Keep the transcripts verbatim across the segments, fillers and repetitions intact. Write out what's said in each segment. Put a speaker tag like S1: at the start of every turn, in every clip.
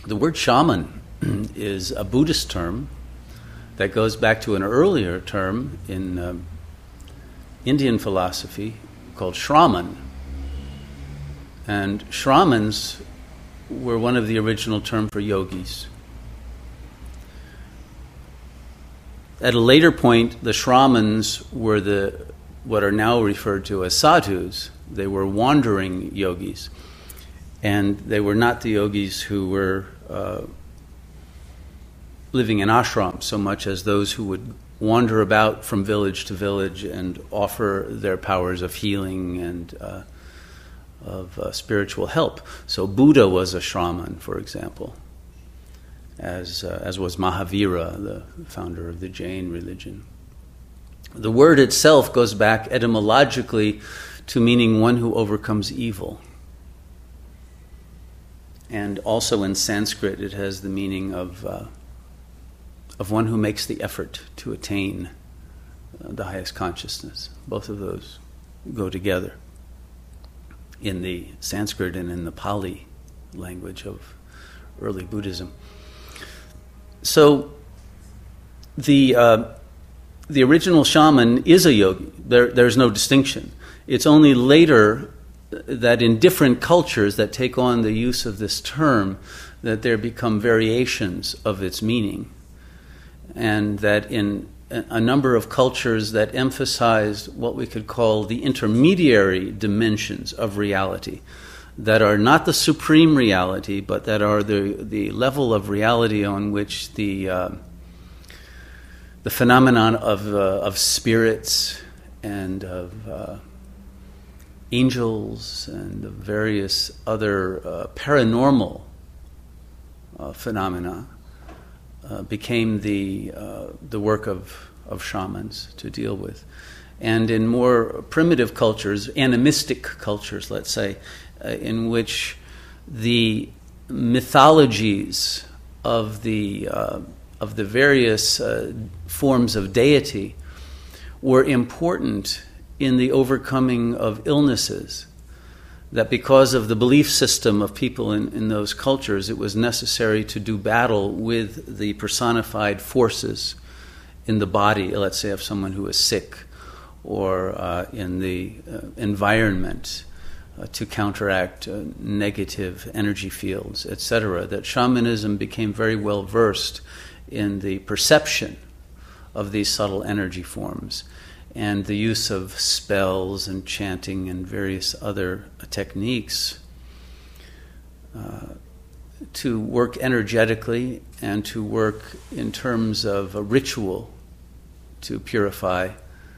S1: The word shaman is a Buddhist term that goes back to an earlier term in uh, Indian philosophy called Shraman. And Shramans were one of the original terms for yogis. At a later point, the Shramans were the what are now referred to as sadhus. They were wandering yogis. And they were not the yogis who were uh, living in ashrams so much as those who would wander about from village to village and offer their powers of healing and uh, of uh, spiritual help. So Buddha was a Shraman, for example, as uh, as was Mahavira, the founder of the Jain religion. The word itself goes back etymologically to meaning one who overcomes evil. And also in Sanskrit it has the meaning of uh, of one who makes the effort to attain uh, the highest consciousness. Both of those go together in the Sanskrit and in the Pali language of early Buddhism. So the uh, the original shaman is a yogi. There, there's no distinction. It's only later that in different cultures that take on the use of this term that there become variations of its meaning. And that in a number of cultures that emphasized what we could call the intermediary dimensions of reality, that are not the supreme reality, but that are the, the level of reality on which the uh, the phenomenon of uh, of spirits and of uh, angels and of various other uh, paranormal uh, phenomena uh, became the uh, the work of, of shamans to deal with. And in more primitive cultures, animistic cultures, let's say, uh, in which the mythologies of the uh, of the various uh, forms of deity were important in the overcoming of illnesses, that because of the belief system of people in, in those cultures, it was necessary to do battle with the personified forces in the body, let's say of someone who is sick, or uh, in the uh, environment uh, to counteract uh, negative energy fields, et cetera. That shamanism became very well versed in the perception of these subtle energy forms and the use of spells and chanting and various other techniques uh, to work energetically and to work in terms of a ritual to purify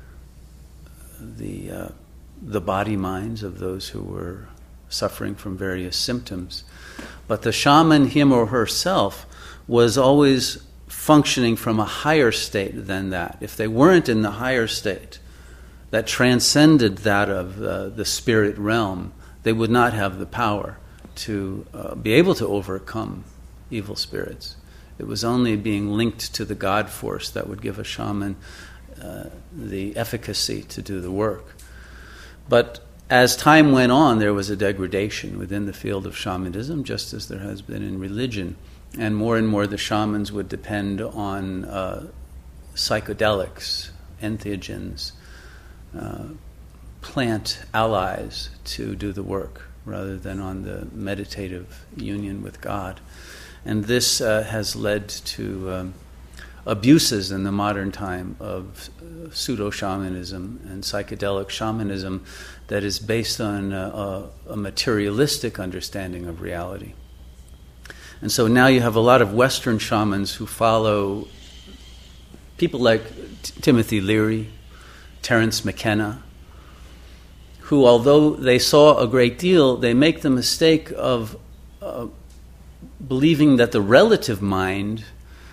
S1: the uh, the body minds of those who were suffering from various symptoms. But the shaman, him or herself, was always functioning from a higher state than that. If they weren't in the higher state that transcended that of uh, the spirit realm, they would not have the power to uh, be able to overcome evil spirits. It was only being linked to the God force that would give a shaman uh, the efficacy to do the work. But as time went on, there was a degradation within the field of shamanism, just as there has been in religion. And more and more the shamans would depend on uh, psychedelics, entheogens, uh, plant allies to do the work, rather than on the meditative union with God. And this uh, has led to um, abuses in the modern time of uh, pseudo-shamanism and psychedelic shamanism that is based on uh, a, a materialistic understanding of reality. And so now you have a lot of Western shamans who follow people like T- Timothy Leary, Terence McKenna, who, although they saw a great deal, they make the mistake of uh, believing that the relative mind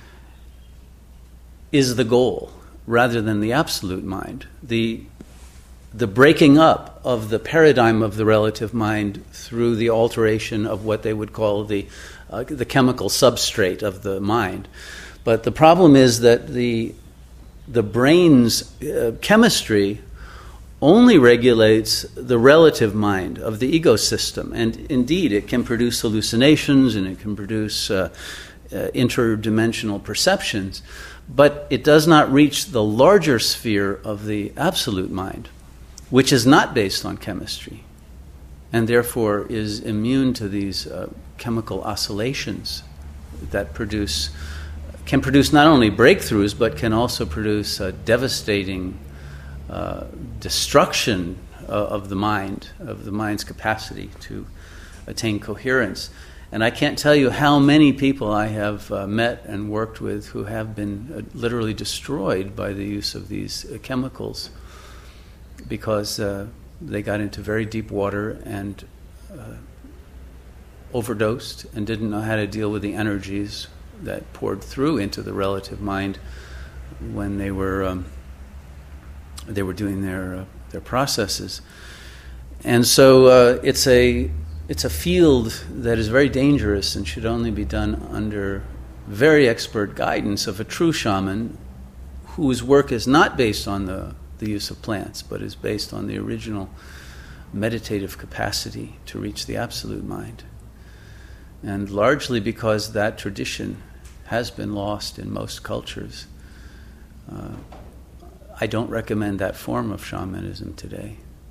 S1: is the goal rather than the absolute mind. The the breaking up of the paradigm of the relative mind through the alteration of what they would call the uh, the chemical substrate of the mind. But the problem is that the the brain's uh, chemistry only regulates the relative mind of the ego system. And indeed, it can produce hallucinations and it can produce uh, uh, interdimensional perceptions, but it does not reach the larger sphere of the absolute mind, which is not based on chemistry, and therefore is immune to these uh, chemical oscillations that produce, can produce not only breakthroughs, but can also produce uh, devastating Uh, destruction uh, of the mind, of the mind's capacity to attain coherence. And I can't tell you how many people I have uh, met and worked with who have been uh, literally destroyed by the use of these uh, chemicals because uh, they got into very deep water and uh, overdosed and didn't know how to deal with the energies that poured through into the relative mind when they were um, they were doing their uh, their processes. And so uh, it's a it's a field that is very dangerous and should only be done under very expert guidance of a true shaman whose work is not based on the, the use of plants, but is based on the original meditative capacity to reach the absolute mind. And largely because that tradition has been lost in most cultures, uh, I don't recommend that form of shamanism today.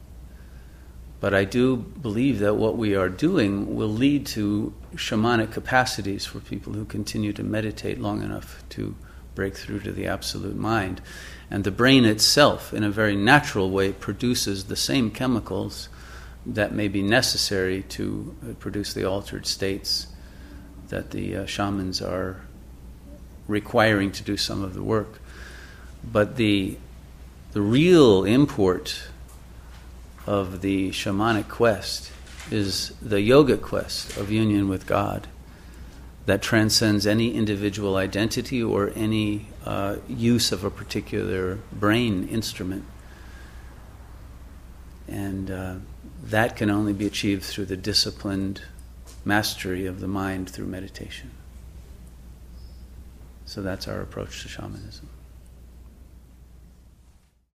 S1: But I do believe that what we are doing will lead to shamanic capacities for people who continue to meditate long enough to break through to the absolute mind. And the brain itself, in a very natural way, produces the same chemicals that may be necessary to produce the altered states that the uh, shamans are requiring to do some of the work. But the The real import of the shamanic quest is the yogic quest of union with God that transcends any individual identity or any uh, use of a particular brain instrument. And uh, that can only be achieved through the disciplined mastery of the mind through meditation. So that's our approach to shamanism.